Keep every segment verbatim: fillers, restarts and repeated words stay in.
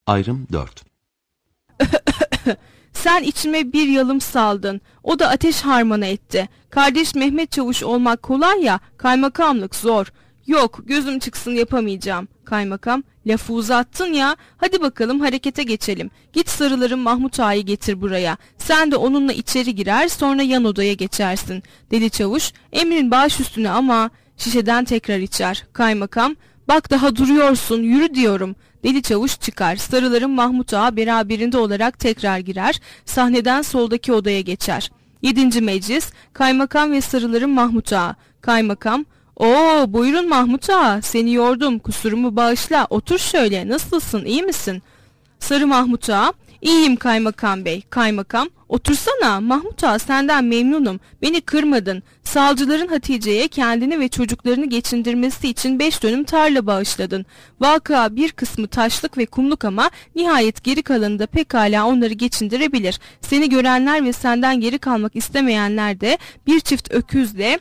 Ayrım dört. Sen içime bir yalım saldın. O da ateş harmanı etti. Kardeş Mehmet Çavuş olmak kolay ya, kaymakamlık zor. Yok, gözüm çıksın, yapamayacağım. Kaymakam, lafı uzattın ya. Hadi bakalım harekete geçelim. Git sarıların Mahmut Ağa'yı getir buraya. Sen de onunla içeri girer, sonra yan odaya geçersin. Deli Çavuş, emrin baş üstüne ama... Şişeden tekrar içer. Kaymakam, bak daha duruyorsun, yürü diyorum. Deli Çavuş çıkar. Sarıların Mahmut Ağa beraberinde olarak tekrar girer. Sahneden soldaki odaya geçer. Yedinci meclis. Kaymakam ve sarıların Mahmut Ağa. Kaymakam, "Oo, buyurun Mahmut Ağa, seni yordum, kusurumu bağışla, otur şöyle, nasılsın, iyi misin?" Sarı Mahmut Ağa, "İyiyim kaymakam bey." Kaymakam, "Otursana Mahmut Ağa, senden memnunum, beni kırmadın. Salcıların Hatice'ye kendini ve çocuklarını geçindirmesi için beş dönüm tarla bağışladın. Vaka bir kısmı taşlık ve kumluk ama nihayet geri kalanı da pekala onları geçindirebilir. Seni görenler ve senden geri kalmak istemeyenler de bir çift öküzle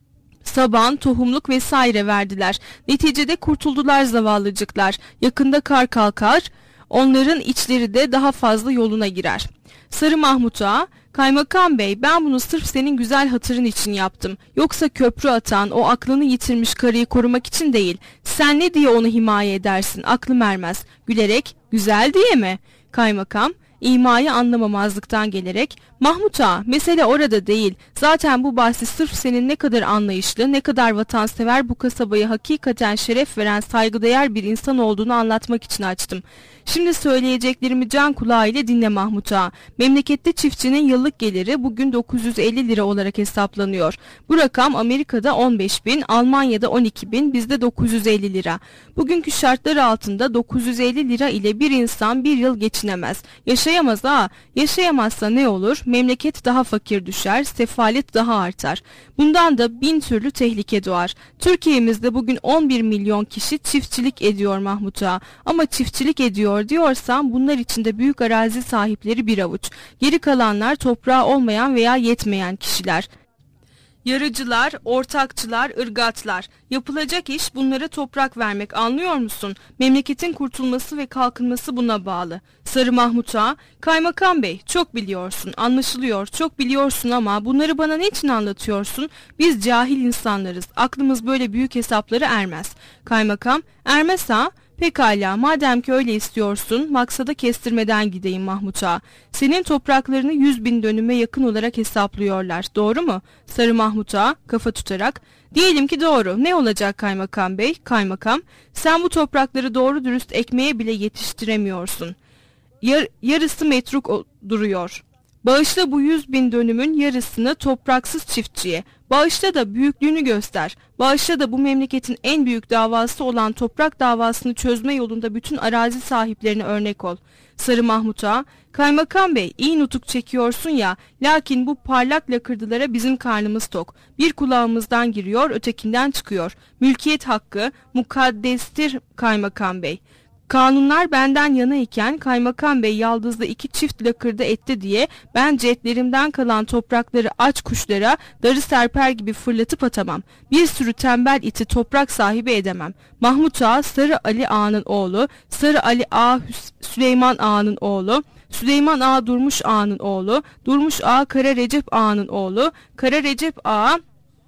saban, tohumluk vesaire verdiler. Neticede kurtuldular zavallıcıklar. Yakında kar kalkar, onların içleri de daha fazla yoluna girer." Sarı Mahmut Ağa, "Kaymakam bey, ben bunu sırf senin güzel hatırın için yaptım. Yoksa köprü atan, o aklını yitirmiş karıyı korumak için değil. Sen ne diye onu himaye edersin, aklım ermez." Gülerek, "Güzel diye mi?" Kaymakam, İmayı anlamamazlıktan gelerek, "Mahmut Ağa, mesele orada değil. Zaten bu bahsi sırf senin ne kadar anlayışlı, ne kadar vatansever, bu kasabayı hakikaten şeref veren saygıdeğer bir insan olduğunu anlatmak için açtım. Şimdi söyleyeceklerimi can kulağı ile dinle Mahmut Ağa. Memlekette çiftçinin yıllık geliri bugün dokuz yüz elli lira olarak hesaplanıyor. Bu rakam Amerika'da on beş bin, Almanya'da on iki bin, bizde dokuz yüz elli lira. Bugünkü şartlar altında dokuz yüz elli lira ile bir insan bir yıl geçinemez. Yaşayamaz ha. Yaşayamazsa ne olur? Memleket daha fakir düşer, sefalet daha artar. Bundan da bin türlü tehlike doğar. Türkiye'mizde bugün on bir milyon kişi çiftçilik ediyor Mahmut Ağa. Ama çiftçilik ediyor diyorsam bunlar içinde büyük arazi sahipleri bir avuç. Geri kalanlar toprağı olmayan veya yetmeyen kişiler. Yarıcılar, ortakçılar, ırgatlar. Yapılacak iş bunlara toprak vermek, anlıyor musun? Memleketin kurtulması ve kalkınması buna bağlı. Sarı Mahmut Ağa, "Kaymakam bey, çok biliyorsun, anlaşılıyor, çok biliyorsun ama bunları bana niçin anlatıyorsun? Biz cahil insanlarız, aklımız böyle büyük hesapları ermez." Kaymakam, "Ermez ha? Pekala, madem ki öyle istiyorsun, maksada kestirmeden gideyim Mahmut Ağa. Senin topraklarını yüz bin dönüme yakın olarak hesaplıyorlar, doğru mu?" Sarı Mahmut Ağa kafa tutarak, "Diyelim ki doğru, ne olacak kaymakam bey?" Kaymakam, "Sen bu toprakları doğru dürüst ekmeğe bile yetiştiremiyorsun. Yar, yarısı metruk o, duruyor. Bağışla bu yüz bin dönümün yarısını topraksız çiftçiye. Bağışla da büyüklüğünü göster. Bağışla da bu memleketin en büyük davası olan toprak davasını çözme yolunda bütün arazi sahiplerine örnek ol." Sarı Mahmut Ağa, "Kaymakam bey, iyi nutuk çekiyorsun ya, lakin bu parlak lakırdılara bizim karnımız tok. Bir kulağımızdan giriyor, ötekinden çıkıyor. Mülkiyet hakkı mukaddestir kaymakam bey. Kanunlar benden yana iken kaymakam bey yaldızda iki çift lakırdı etti diye ben cetlerimden kalan toprakları aç kuşlara darı serper gibi fırlatıp atamam. Bir sürü tembel iti toprak sahibi edemem. Mahmut Ağa Sarı Ali Ağa'nın oğlu, Sarı Ali Ağa Süleyman Ağa'nın oğlu, Süleyman Ağa Durmuş Ağa'nın oğlu, Durmuş Ağa Kara Recep Ağa'nın oğlu, Kara Recep Ağa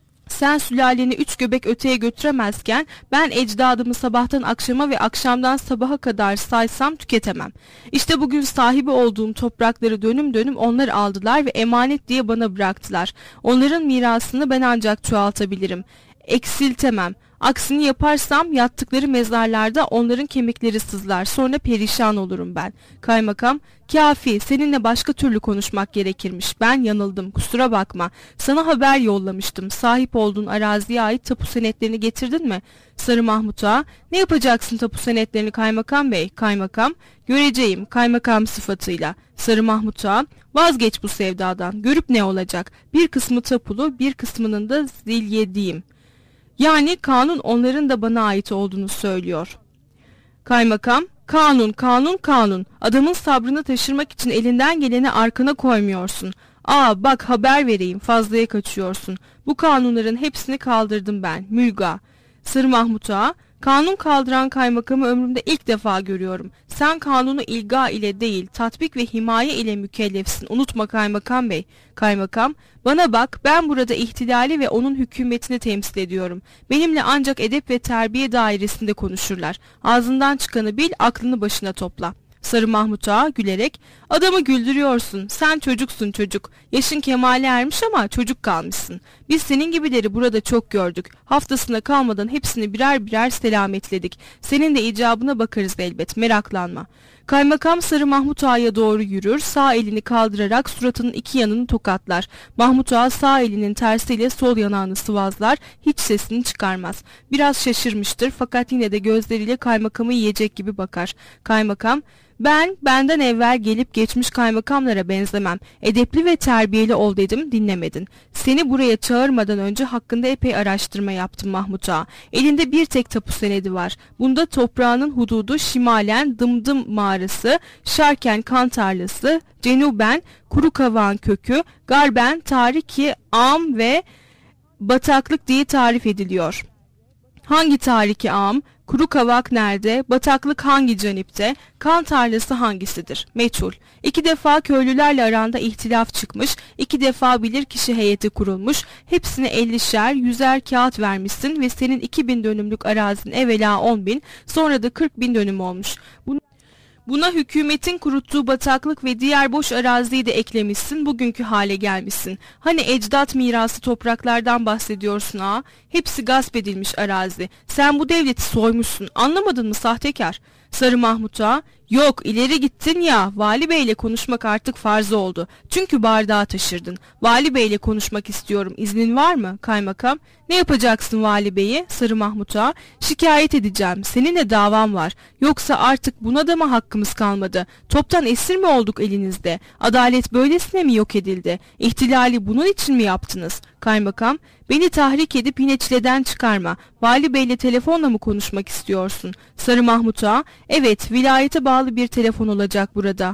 sen sülaleni üç göbek öteye götüremezken ben ecdadımı sabahtan akşama ve akşamdan sabaha kadar saysam tüketemem. İşte bugün sahibi olduğum toprakları dönüm dönüm onlar aldılar ve emanet diye bana bıraktılar. Onların mirasını ben ancak çoğaltabilirim, eksiltemem. Aksini yaparsam yattıkları mezarlarda onların kemikleri sızlar, sonra perişan olurum ben." Kaymakam, "Kafi, seninle başka türlü konuşmak gerekirmiş. Ben yanıldım, kusura bakma. Sana haber yollamıştım. Sahip olduğun araziye ait tapu senetlerini getirdin mi?" Sarı Mahmut Ağa, "Ne yapacaksın tapu senetlerini kaymakam bey?" Kaymakam, "Göreceğim, kaymakam sıfatıyla." Sarı Mahmut Ağa, "Vazgeç bu sevdadan. Görüp ne olacak? Bir kısmı tapulu, bir kısmının da zilyediyim. Yani kanun onların da bana ait olduğunu söylüyor." Kaymakam, "Kanun, kanun, kanun. Adamın sabrını taşırmak için elinden geleni arkana koymuyorsun. Aa bak haber vereyim, fazlaya kaçıyorsun. Bu kanunların hepsini kaldırdım ben, mülga." Sarı Mahmut Ağa, Kanun kaldıran kaymakamı ömrümde ilk defa görüyorum. Sen kanunu ilga ile değil, tatbik ve himaye ile mükellefsin. Unutma kaymakam bey. Kaymakam, bana bak, ben burada ihtilali ve onun hükümetini temsil ediyorum. Benimle ancak edep ve terbiye dairesinde konuşurlar. Ağzından çıkanı bil, aklını başına topla. Sarı Mahmut Ağa gülerek, adamı güldürüyorsun, sen çocuksun çocuk, yaşın kemale ermiş ama çocuk kalmışsın. Biz senin gibileri burada çok gördük, haftasına kalmadan hepsini birer birer selametledik. Senin de icabına bakarız elbet, meraklanma. Kaymakam Sarı Mahmut Ağa'ya doğru yürür, sağ elini kaldırarak suratının iki yanını tokatlar. Mahmut Ağa sağ elinin tersiyle sol yanağını sıvazlar, hiç sesini çıkarmaz. Biraz şaşırmıştır fakat yine de gözleriyle kaymakamı yiyecek gibi bakar. Kaymakam, ben benden evvel gelip geçmiş kaymakamlara benzemem. Edepli ve terbiyeli ol dedim, dinlemedin. Seni buraya çağırmadan önce hakkında epey araştırma yaptım Mahmut Ağa. Elinde bir tek tapu senedi var. Bunda toprağının hududu şimalen Dımdım mağarası, şarken kan tarlası, cenuben kuru kavağın kökü, garben tariki am ve bataklık diye tarif ediliyor. Hangi tariki am? Kuru kavak nerede? Bataklık hangi canipte? Kan tarlası hangisidir? Meçhul. İki defa köylülerle aranda ihtilaf çıkmış, iki defa bilirkişi heyeti kurulmuş, hepsine ellişer, yüzer kağıt vermişsin ve senin iki bin dönümlük arazin evvela on bin, sonra da kırk bin dönüm olmuş. Bunu Buna hükümetin kuruttuğu bataklık ve diğer boş araziyi de eklemişsin, bugünkü hale gelmişsin. Hani ecdat mirası topraklardan bahsediyorsun ağa? Hepsi gasp edilmiş arazi. Sen bu devleti soymuşsun, anlamadın mı sahtekar? Sarı Mahmut Ağa, yok ileri gittin ya, Vali Bey'le konuşmak artık farz oldu. Çünkü bardağı taşırdın. Vali Bey'le konuşmak istiyorum, iznin var mı? Kaymakam, ne yapacaksın Vali Bey'i? Sarı Mahmut Ağa, şikayet edeceğim, seninle davam var. Yoksa artık buna da mı hakkımız kalmadı? Toptan esir mi olduk elinizde? Adalet böylesine mi yok edildi? İhtilali bunun için mi yaptınız? Kaymakam, beni tahrik edip yine çileden çıkarma. Vali Bey'le telefonla mı konuşmak istiyorsun? Sarı Mahmut Ağa, evet, vilayete bağlı bir telefon olacak burada.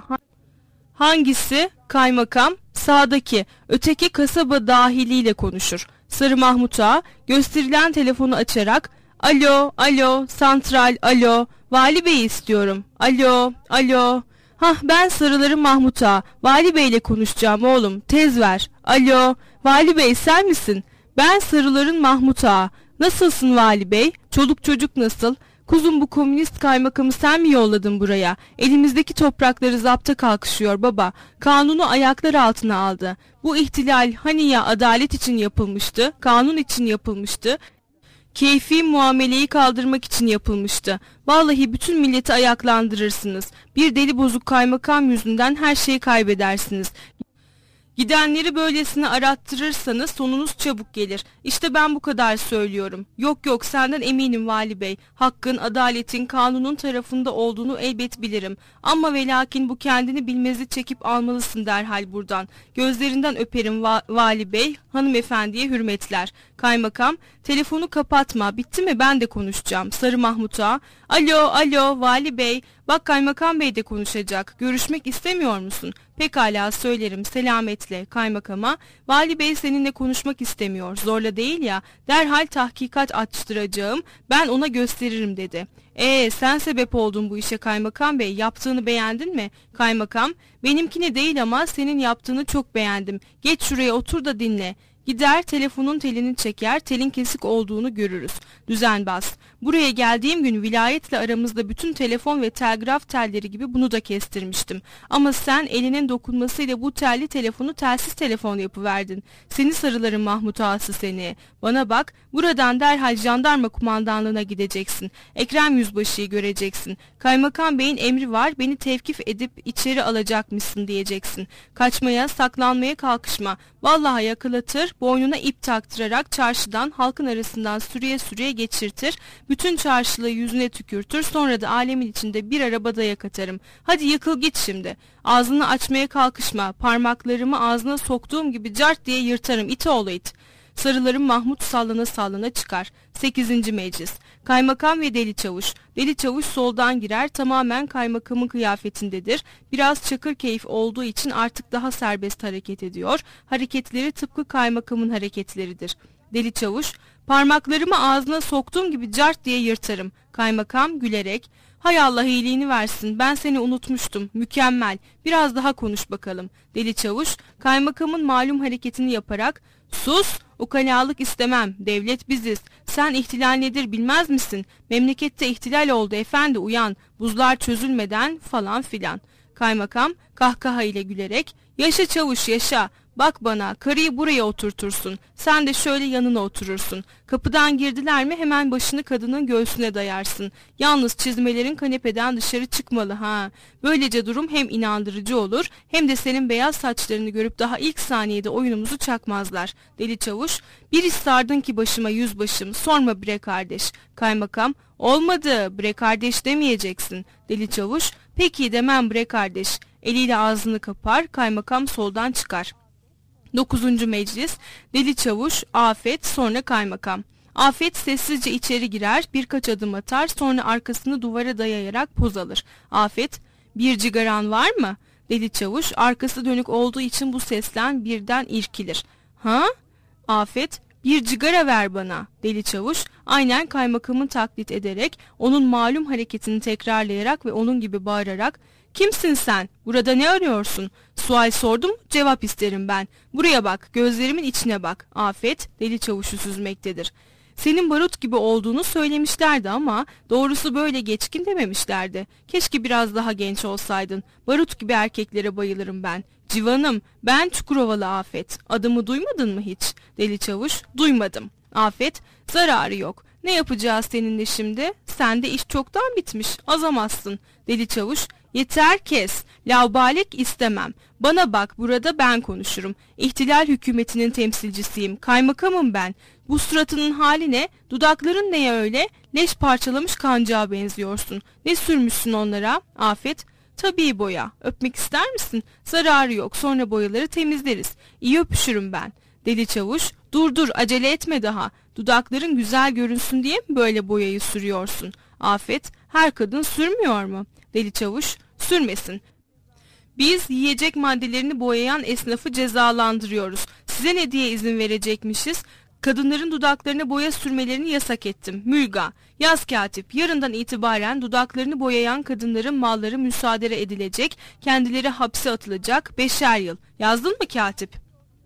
Hangisi? Kaymakam, sağdaki, öteki kasaba dahiliyle konuşur. Sarı Mahmut Ağa, gösterilen telefonu açarak, alo, alo, santral, alo, Vali Bey'i istiyorum. Alo, alo. Hah, ben Sarıların Mahmut Ağa, Vali Bey'le konuşacağım oğlum, tez ver. Alo, Vali Bey sen misin? Ben Sarıların Mahmut Ağa. Nasılsın Vali Bey? Çoluk çocuk nasıl? Kuzum, bu komünist kaymakamı sen mi yolladın buraya? Elimizdeki toprakları zapta kalkışıyor baba. Kanunu ayaklar altına aldı. Bu ihtilal hani ya adalet için yapılmıştı, kanun için yapılmıştı, keyfi muameleyi kaldırmak için yapılmıştı. Vallahi bütün milleti ayaklandırırsınız. Bir deli bozuk kaymakam yüzünden her şeyi kaybedersiniz. Gidenleri böylesine arattırırsanız sonunuz çabuk gelir. İşte ben bu kadar söylüyorum. Yok yok, senden eminim Vali Bey. Hakkın, adaletin, kanunun tarafında olduğunu elbet bilirim. Ama ve lakin bu kendini bilmezi çekip almalısın derhal buradan. Gözlerinden öperim va Vali Bey, hanımefendiye hürmetler. Kaymakam, telefonu kapatma, bitti mi, ben de konuşacağım. Sarı Mahmut Ağa, alo alo Vali Bey, bak kaymakam bey de konuşacak, görüşmek istemiyor musun? Pekala söylerim, selametle. Kaymakama, Vali Bey seninle konuşmak istemiyor, zorla değil ya, derhal tahkikat açtıracağım, ben ona gösteririm dedi. Ee sen sebep oldun bu işe kaymakam bey, yaptığını beğendin mi? Kaymakam, benimkini değil ama senin yaptığını çok beğendim, geç şuraya otur da dinle. Gider telefonun telini çeker, telin kesik olduğunu görürüz. Düzenbaz, buraya geldiğim gün vilayetle aramızda bütün telefon ve telgraf telleri gibi bunu da kestirmiştim. Ama sen elinin dokunmasıyla bu telli telefonu telsiz telefon yapıverdin. Seni Sarıların Mahmut Ağası seni. Bana bak, buradan derhal jandarma kumandanlığına gideceksin. Ekrem Yüzbaşı'yı göreceksin. Kaymakam beyin emri var, beni tevkif edip içeri alacakmışsın diyeceksin. Kaçmaya, saklanmaya kalkışma. Vallahi yakalatır, boynuna ip taktırarak çarşıdan, halkın arasından sürüye sürüye geçirtir, bütün çarşılığı yüzüne tükürtür, sonra da alemin içinde bir araba dayak atarım. Hadi yıkıl git şimdi. Ağzını açmaya kalkışma, parmaklarımı ağzına soktuğum gibi cart diye yırtarım, it oğlu it. Sarıların Mahmut sallana sallana çıkar. sekizinci Meclis. Kaymakam ve Deli Çavuş. Deli Çavuş soldan girer, tamamen kaymakamın kıyafetindedir. Biraz çakır keyif olduğu için artık daha serbest hareket ediyor. Hareketleri tıpkı kaymakamın hareketleridir. Deli Çavuş, Parmaklarımı ağzına soktuğum gibi cart diye yırtarım. Kaymakam gülerek, hay Allah iyiliğini versin, ben seni unutmuştum, mükemmel, biraz daha konuş bakalım. Deli Çavuş kaymakamın malum hareketini yaparak, sus, ukalalık istemem, devlet biziz, sen ihtilal nedir bilmez misin, memlekette ihtilal oldu efendi, uyan, buzlar çözülmeden falan filan. Kaymakam kahkaha ile gülerek, yaşa çavuş yaşa, bak bana, karıyı buraya oturtursun, sen de şöyle yanına oturursun, kapıdan girdiler mi hemen başını kadının göğsüne dayarsın, yalnız çizmelerin kanepeden dışarı çıkmalı ha, böylece durum hem inandırıcı olur hem de senin beyaz saçlarını görüp daha ilk saniyede oyunumuzu çakmazlar. Deli Çavuş, bir iş sardın ki başıma yüzbaşım, sorma bre kardeş. Kaymakam, olmadı bre kardeş demeyeceksin. Deli Çavuş, peki demem bre kardeş. Eliyle ağzını kapar, kaymakam soldan çıkar. Dokuzuncu Meclis. Deli Çavuş, Afet, sonra kaymakam. Afet sessizce içeri girer, birkaç adım atar, sonra arkasını duvara dayayarak poz alır. Afet, bir cigaran var mı? Deli Çavuş, arkası dönük olduğu için bu sesten birden irkilir. Ha? Afet, bir cigara ver bana. Deli Çavuş, aynen kaymakamın taklit ederek, onun malum hareketini tekrarlayarak ve onun gibi bağırarak, kimsin sen? Burada ne arıyorsun? Sual sordum, cevap isterim ben. Buraya bak, gözlerimin içine bak. Afet, Deli Çavuş'u süzmektedir. Senin barut gibi olduğunu söylemişlerdi ama doğrusu böyle geçkin dememişlerdi. Keşke biraz daha genç olsaydın. Barut gibi erkeklere bayılırım ben. Civanım, ben Çukurovalı Afet. Adımı duymadın mı hiç? Deli Çavuş, duymadım. Afet, zararı yok. Ne yapacağız seninle şimdi? Sende iş çoktan bitmiş, azamazsın. Deli Çavuş, yeter kes, laubalik istemem. Bana bak, burada ben konuşurum. İhtilal hükümetinin temsilcisiyim, kaymakamım ben. Bu suratının hali ne? Dudakların neye öyle? Leş parçalamış kancağa benziyorsun. Ne sürmüşsün onlara? Afet, tabii boya. Öpmek ister misin? Zararı yok, sonra boyaları temizleriz. İyi öpüşürüm ben. Deli Çavuş, dur dur, acele etme daha. Dudakların güzel görünsün diye mi böyle boyayı sürüyorsun? Afet, her kadın sürmüyor mu? Deli Çavuş, sürmesin. Biz yiyecek maddelerini boyayan esnafı cezalandırıyoruz. Size ne diye izin verecekmişiz? Kadınların dudaklarına boya sürmelerini yasak ettim. Mülga, yaz katip, yarından itibaren dudaklarını boyayan kadınların malları müsaade edilecek, kendileri hapse atılacak, beşer yıl. Yazdın mı katip?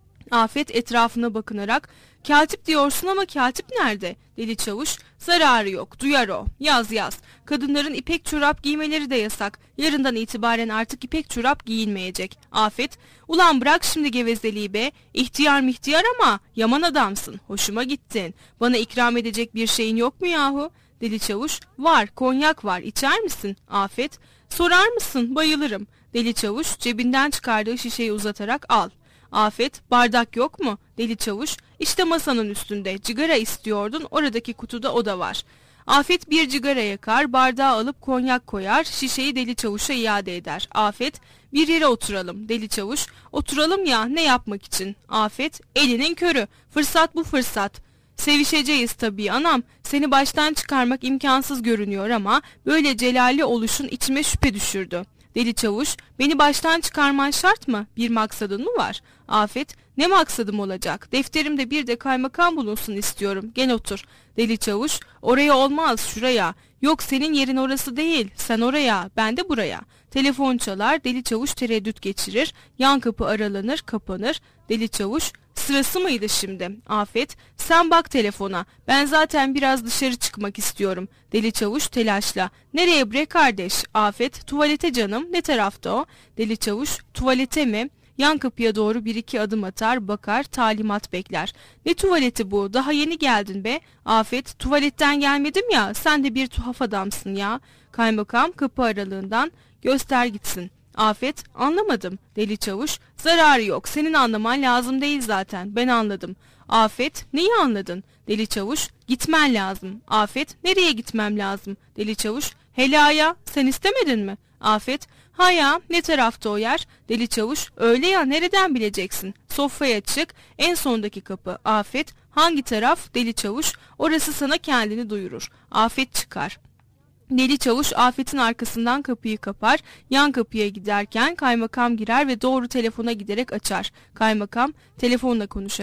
Afet etrafına bakınarak, katip diyorsun ama katip nerede? Deli Çavuş, zararı yok, duyar o. Yaz yaz. Kadınların ipek çorap giymeleri de yasak. Yarından itibaren artık ipek çorap giyilmeyecek. Afet, ulan bırak şimdi gevezeliği be. İhtiyar mihtiyar ama yaman adamsın. Hoşuma gittin. Bana ikram edecek bir şeyin yok mu yahu? Deli Çavuş, var, konyak var, içer misin? Afet, sorar mısın? Bayılırım. Deli Çavuş cebinden çıkardığı şişeyi uzatarak, al. Afet, bardak yok mu? Deli Çavuş, işte masanın üstünde, cigara istiyordun, oradaki kutuda o da var. Afet bir cigara yakar, bardağı alıp konyak koyar, şişeyi Deli Çavuş'a iade eder. Afet, bir yere oturalım. Deli Çavuş, oturalım ya, ne yapmak için? Afet, elinin körü, fırsat bu fırsat. Sevişeceğiz tabii anam, seni baştan çıkarmak imkansız görünüyor ama böyle celalli oluşun içime şüphe düşürdü. Deli Çavuş, beni baştan çıkarman şart mı? Bir maksadın mı var? Afet, ne maksadım olacak? Defterimde bir de kaymakam bulunsun istiyorum. Gel otur. Deli Çavuş, oraya olmaz, şuraya. Yok, senin yerin orası değil. Sen oraya, ben de buraya. Telefon çalar, Deli Çavuş tereddüt geçirir. Yan kapı aralanır, kapanır. Deli Çavuş, sırası mıydı şimdi? Afet, sen bak telefona. Ben zaten biraz dışarı çıkmak istiyorum. Deli Çavuş telaşla. Nereye bre kardeş? Afet, tuvalete canım. Ne tarafta o? Deli Çavuş, tuvalete mi? Yan kapıya doğru bir iki adım atar, bakar, talimat bekler. Ne tuvaleti bu? Daha yeni geldin be. Afet, tuvaletten gelmedim ya, sen de bir tuhaf adamsın ya. Kaymakam kapı aralığından, göster gitsin. Afet, anlamadım. Deli Çavuş, zararı yok, senin anlaman lazım değil zaten, ben anladım. Afet, neyi anladın? Deli Çavuş, gitmen lazım. Afet, nereye gitmem lazım? Deli Çavuş, helaya, sen istemedin mi? Afet, ha ya, ne tarafta o yer? Deli Çavuş, öyle ya, nereden bileceksin? Sofraya çık, en sondaki kapı. Afet, hangi taraf? Deli Çavuş, orası sana kendini duyurur. Afet çıkar. Deli Çavuş Afet'in arkasından kapıyı kapar, yan kapıya giderken kaymakam girer ve doğru telefona giderek açar. Kaymakam telefonla konuşarak,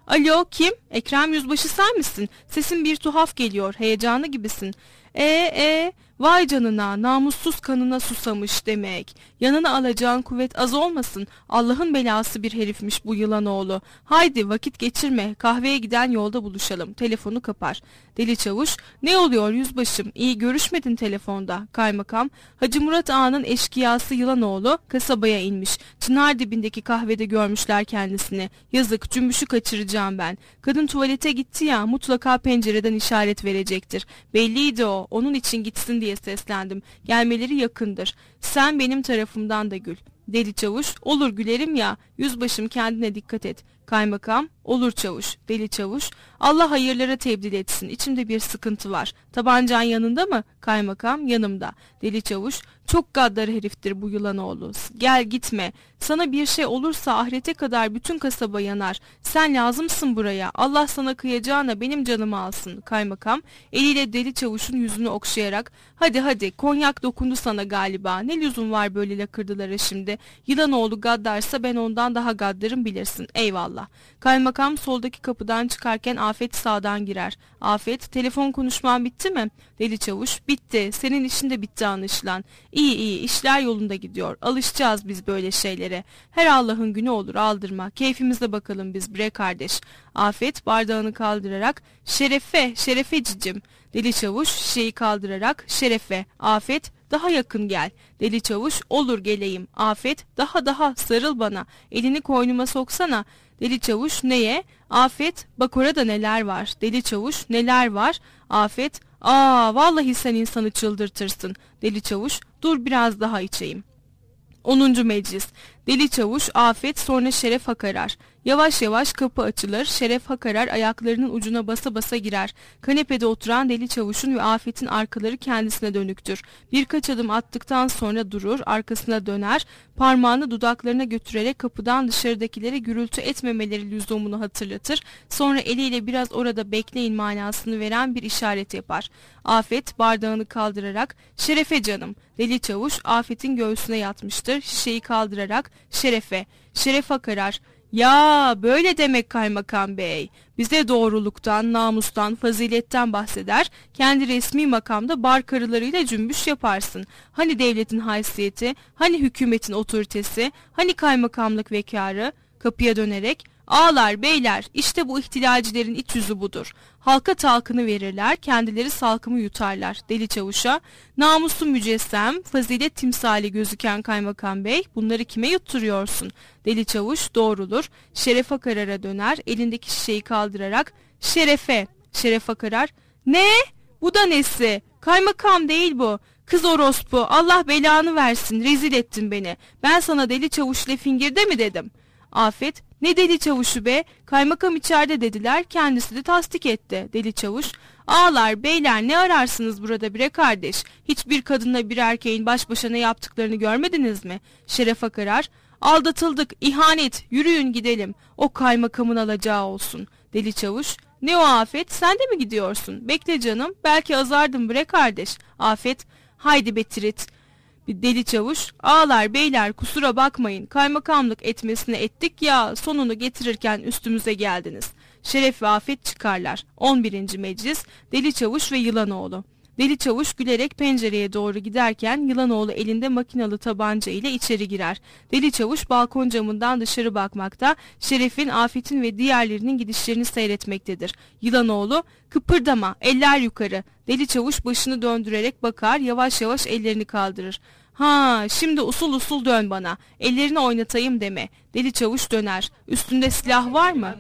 Alo, kim? Ekrem Yüzbaşı sen misin? Sesin bir tuhaf geliyor, heyecanlı gibisin. E e vay canına, namussuz kanına susamış demek. Yanına alacağın kuvvet az olmasın. Allah'ın belası bir herifmiş bu yılan oğlu. Haydi vakit geçirme, kahveye giden yolda buluşalım. Telefonu kapar. Deli Çavuş, ne oluyor yüzbaşım, iyi görüşmedin telefonda. Kaymakam, Hacı Murat Ağa'nın eşkıyası Yılanoğlu kasabaya inmiş. Çınar dibindeki kahvede görmüşler kendisini. Yazık, cümbüşü kaçıracağım ben. Kadın tuvalete gitti ya, mutlaka pencereden işaret verecektir. Belliydi o, onun için gitsin diye seslendim. Gelmeleri yakındır. Sen benim tarafımdan da gül. Deli Çavuş, olur gülerim ya. Yüzbaşım kendine dikkat et. Kaymakam, olur Çavuş. Deli Çavuş, Allah hayırlara tebdil etsin. İçimde bir sıkıntı var. Tabancan yanında mı? Kaymakam, yanımda. Deli Çavuş, çok gaddar heriftir bu yılanoğlu. Gel gitme. Sana bir şey olursa ahirete kadar bütün kasaba yanar. Sen lazımsın buraya. Allah sana kıyacağına benim canımı alsın. Kaymakam eliyle Deli Çavuş'un yüzünü okşayarak, hadi hadi, konyak dokundu sana galiba. Ne lüzum var böyle lakırdılara şimdi. Yılanoğlu gaddarsa ben ondan daha gaddarım bilirsin. Eyvallah. Kaymakam soldaki kapıdan çıkarken Afet sağdan girer. Afet, telefon konuşman bitti mi? Deli Çavuş, bitti. Senin işin de bitti anlaşılan. İyi iyi, işler yolunda gidiyor. Alışacağız biz böyle şeylere. Her Allah'ın günü olur, aldırma. Keyfimize bakalım biz bre kardeş. Afet bardağını kaldırarak, şerefe, şerefe cicim. Deli Çavuş şişeyi kaldırarak, şerefe. Afet, daha yakın gel. Deli Çavuş, olur geleyim. Afet, daha daha sarıl bana. Elini koynuma soksana. Deli Çavuş, neye? Afet, bak orada neler var. Deli Çavuş, neler var? Afet, aa vallahi sen insanı çıldırtırsın. Deli Çavuş, dur biraz daha içeyim. onuncu Meclis. Deli Çavuş, Afet, sonra Şeref Hakarar. Yavaş yavaş kapı açılır. Şeref Hakarar ayaklarının ucuna basa basa girer. Kanepede oturan Deli Çavuş'un ve Afet'in arkaları kendisine dönüktür. Birkaç adım attıktan sonra durur, arkasına döner, parmağını dudaklarına götürerek kapıdan dışarıdakilere gürültü etmemeleri lüzumunu hatırlatır. Sonra eliyle biraz orada bekleyin manasını veren bir işaret yapar. Afet bardağını kaldırarak, şerefe canım. Deli Çavuş Afet'in göğsüne yatmıştır. Şişeyi kaldırarak, şerefe. Şeref Hakarar, ya böyle demek kaymakam bey. Bize doğruluktan, namustan, faziletten bahseder, kendi resmi makamda bar karılarıyla cümbüş yaparsın. Hani devletin haysiyeti, hani hükümetin otoritesi, hani kaymakamlık vekarı? Kapıya dönerek, ağalar, beyler, işte bu ihtilalcilerin iç yüzü budur. Halka talkını verirler, kendileri salkımı yutarlar. Deli Çavuş'a, namusu mücessem, fazilet timsali gözüken kaymakam bey, bunları kime yutturuyorsun? Deli Çavuş doğrulur, Şeref Akarar'a döner, elindeki şişeyi kaldırarak, şerefe. Şeref Akarar, ne? Bu da nesi? Kaymakam değil bu. Kız orospu, Allah belanı versin, rezil ettin beni. Ben sana Deli Çavuş lefingirde mi dedim? Afet, ne Deli Çavuş'u be? Kaymakam içeride dediler, kendisi de tasdik etti. Deli Çavuş, ağalar, beyler, ne ararsınız burada bre kardeş? Hiçbir kadınla bir erkeğin baş başa ne yaptıklarını görmediniz mi? Şeref Akarar, aldatıldık, ihanet, yürüyün gidelim. O kaymakamın alacağı olsun. Deli Çavuş, ne o Afet, sen de mi gidiyorsun? Bekle canım, belki azardım bre kardeş. Afet, haydi Betirit. Bir Deli Çavuş, ağalar beyler kusura bakmayın, kaymakamlık etmesine ettik ya, sonunu getirirken üstümüze geldiniz. Şeref ve Afet çıkarlar. on birinci Meclis. Deli Çavuş ve Yılanoğlu. Deli Çavuş gülerek pencereye doğru giderken Yılanoğlu elinde makinalı tabanca ile içeri girer. Deli Çavuş balkon camından dışarı bakmakta, Şeref'in, Afet'in ve diğerlerinin gidişlerini seyretmektedir. Yılanoğlu, kıpırdama, eller yukarı. Deli Çavuş başını döndürerek bakar, yavaş yavaş ellerini kaldırır. Ha, şimdi usul usul dön bana, ellerini oynatayım deme. Deli Çavuş döner. Üstünde silah var mı?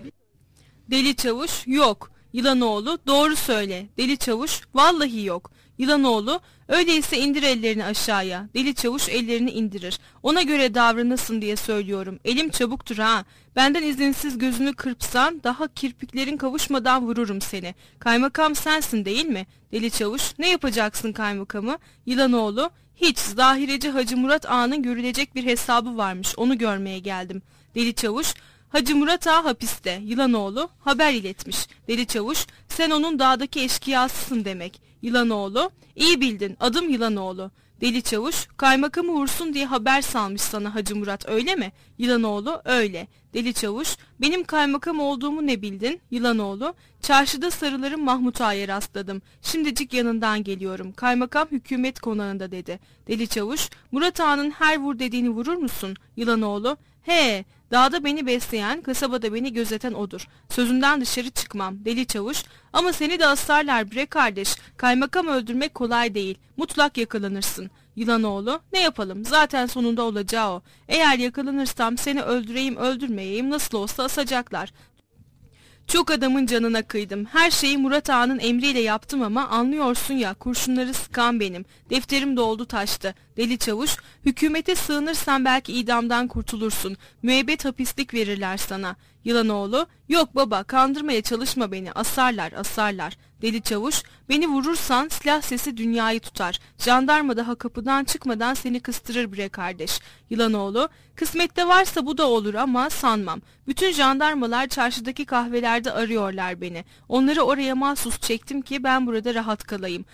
Deli Çavuş, yok. Yılanoğlu, doğru söyle. Deli Çavuş, vallahi yok. Yılanoğlu, öyleyse indir ellerini aşağıya. Deli Çavuş ellerini indirir. Ona göre davranasın diye söylüyorum. Elim çabuktur ha. Benden izinsiz gözünü kırpsan daha kirpiklerin kavuşmadan vururum seni. Kaymakam sensin değil mi? Deli Çavuş, ne yapacaksın kaymakamı? Yılanoğlu, hiç, zahireci Hacı Murat Ağa'nın görülecek bir hesabı varmış, onu görmeye geldim. Deli Çavuş, Hacı Murat Ağa hapiste. Yılanoğlu haber iletmiş. Deli Çavuş, sen onun dağdaki eşkıyasısın demek. Yılanoğlu, iyi bildin, adım Yılanoğlu. Deli Çavuş, kaymakamı vursun diye haber salmış sana Hacı Murat, öyle mi? Yılanoğlu, öyle. Deli Çavuş, benim kaymakam olduğumu ne bildin? Yılanoğlu, çarşıda sarıların Mahmut Ağa'ya rastladım. Şimdicik yanından geliyorum. Kaymakam hükümet konağında dedi. Deli Çavuş, Murat Ağa'nın her vur dediğini vurur musun? Yılanoğlu, he, dağda beni besleyen, kasabada beni gözeten odur. Sözünden dışarı çıkmam. Deli Çavuş, ama seni de asarlar bre kardeş. Kaymakam öldürmek kolay değil. Mutlak yakalanırsın. Yılanoğlu, ne yapalım? Zaten sonunda olacağı o. Eğer yakalanırsam seni öldüreyim öldürmeyeyim nasıl olsa asacaklar. Çok adamın canına kıydım. Her şeyi Murat Ağa'nın emriyle yaptım ama anlıyorsun ya, kurşunları sıkan benim. Defterim doldu taştı. Deli Çavuş, hükümete sığınırsan belki idamdan kurtulursun. Müebbet hapislik verirler sana. Yılanoğlu, yok baba, kandırmaya çalışma beni, asarlar asarlar. Deli Çavuş, beni vurursan silah sesi dünyayı tutar. Jandarma daha kapıdan çıkmadan seni kıstırır bre kardeş. Yılanoğlu, kısmette varsa bu da olur ama sanmam. Bütün jandarmalar çarşıdaki kahvelerde arıyorlar beni. Onları oraya mahsus çektim ki ben burada rahat kalayım.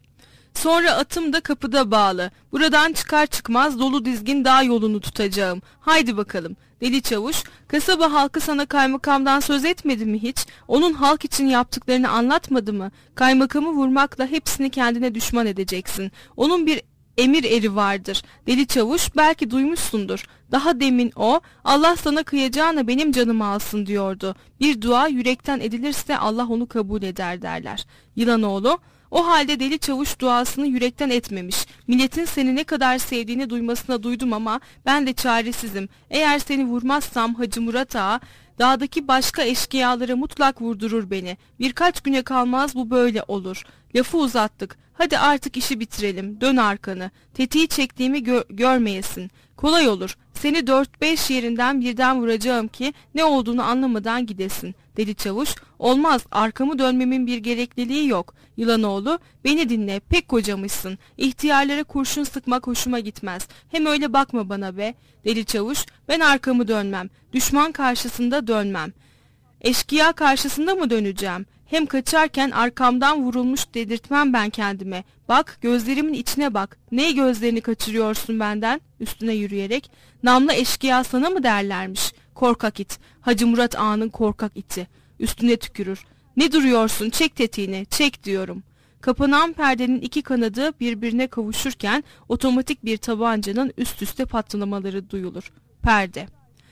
Sonra atım da kapıda bağlı. Buradan çıkar çıkmaz dolu dizgin dağ yolunu tutacağım. Haydi bakalım. Deli Çavuş, kasaba halkı sana kaymakamdan söz etmedi mi hiç? Onun halk için yaptıklarını anlatmadı mı? Kaymakamı vurmakla hepsini kendine düşman edeceksin. Onun bir emir eri vardır. Deli Çavuş, belki duymuşsundur. Daha demin o, Allah sana kıyacağına benim canımı alsın diyordu. Bir dua yürekten edilirse Allah onu kabul eder derler. Yılanoğlu, o halde Deli Çavuş duasını yürekten etmemiş. Milletin seni ne kadar sevdiğini duymasına duydum ama ben de çaresizim. Eğer seni vurmazsam Hacı Murat Ağa dağdaki başka eşkıyalara mutlak vurdurur beni. Birkaç güne kalmaz bu böyle olur. Lafı uzattık. Hadi artık işi bitirelim. Dön arkanı. Tetiği çektiğimi gö görmeyesin. Kolay olur. Seni dört beş yerinden birden vuracağım ki ne olduğunu anlamadan gidesin. Deli Çavuş, olmaz, arkamı dönmemin bir gerekliliği yok. Yılanoğlu, beni dinle, pek kocamışsın. İhtiyarlara kurşun sıkmak hoşuma gitmez. Hem öyle bakma bana be. Deli Çavuş, ben arkamı dönmem. Düşman karşısında dönmem. Eşkıya karşısında mı döneceğim? Hem kaçarken arkamdan vurulmuş dedirtmem ben kendime. Bak, gözlerimin içine bak. Ne gözlerini kaçırıyorsun benden? Üstüne yürüyerek. Namlı eşkıya sana mı derlermiş? Korkak it. Hacı Murat Ağa'nın korkak iti. Üstüne tükürür. Ne duruyorsun? Çek tetiğini. Çek diyorum. Kapanan perdenin iki kanadı birbirine kavuşurken otomatik bir tabancanın üst üste patlamaları duyulur. Perde.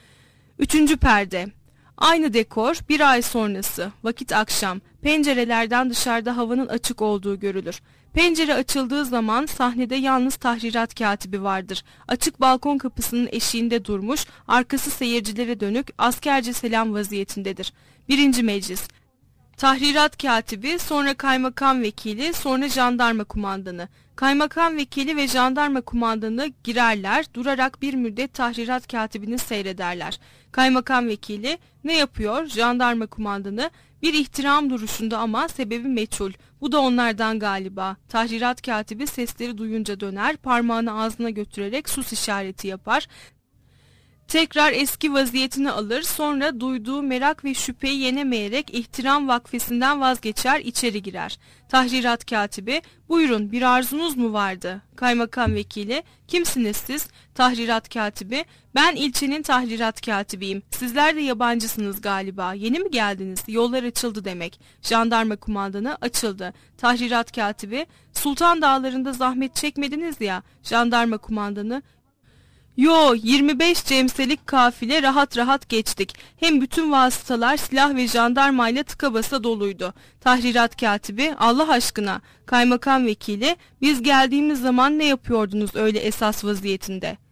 Üçüncü perde. Aynı dekor, bir ay sonrası, vakit akşam, pencerelerden dışarıda havanın açık olduğu görülür. Pencere açıldığı zaman sahnede yalnız tahrirat katibi vardır. Açık balkon kapısının eşiğinde durmuş, arkası seyircilere dönük, askerce selam vaziyetindedir. Birinci meclis. Tahrirat katibi, sonra kaymakam vekili, sonra jandarma kumandanı. Kaymakam vekili ve jandarma kumandanı girerler, durarak bir müddet tahrirat katibini seyrederler. Kaymakam vekili, ne yapıyor? Jandarma kumandanı, bir ihtiram duruşunda ama sebebi meçhul. Bu da onlardan galiba. Tahrirat katibi sesleri duyunca döner, parmağını ağzına götürerek sus işareti yapar. Tekrar eski vaziyetini alır, sonra duyduğu merak ve şüpheyi yenemeyerek ihtiram vakfesinden vazgeçer, içeri girer. Tahrirat katibi, buyurun, bir arzunuz mu vardı? Kaymakam vekili, kimsiniz siz? Tahrirat katibi, ben ilçenin tahrirat katibiyim. Sizler de yabancısınız galiba. Yeni mi geldiniz? Yollar açıldı demek. Jandarma kumandanı, açıldı. Tahrirat katibi, Sultan Dağları'nda zahmet çekmediniz ya. Jandarma kumandanı, yo, yirmi beş cemselik kafile rahat rahat geçtik. Hem bütün vasıtalar silah ve jandarmayla tıka basa doluydu. Tahrirat katibi, Allah aşkına. Kaymakam vekili, biz geldiğimiz zaman ne yapıyordunuz öyle esas vaziyetinde?